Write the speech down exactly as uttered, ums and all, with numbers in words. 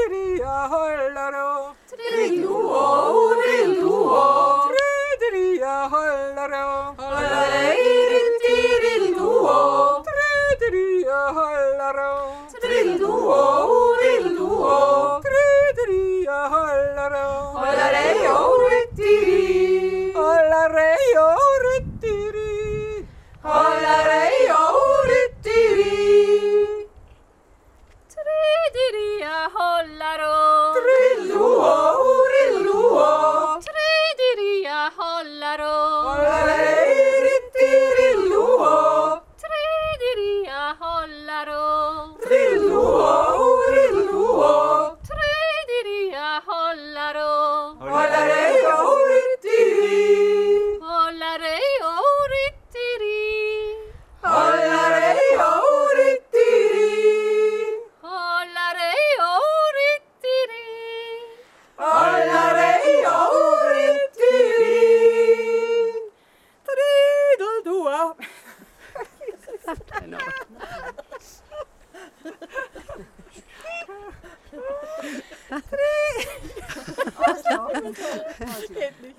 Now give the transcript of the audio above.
Tredria hollaro. Trillo, rillo, Tredria hollaro. Hollareirillo, Tredria hollaro. Trillo, rillo, Tredria hollaro. Hollareioritiri, Hollareioritiri. Hollareioritiri. Tredria hollaro. Trillo, rillo, Tredria hollaro. Hollareirillo, Tredria hollaro. Trillo, rillo, Tredria hollaro. Hollareioritiri, Hollareioritiri. Hollareioritiri, Hollareioritiri. Hollareioritiri. Trideldua. Avslutt. Helt ny.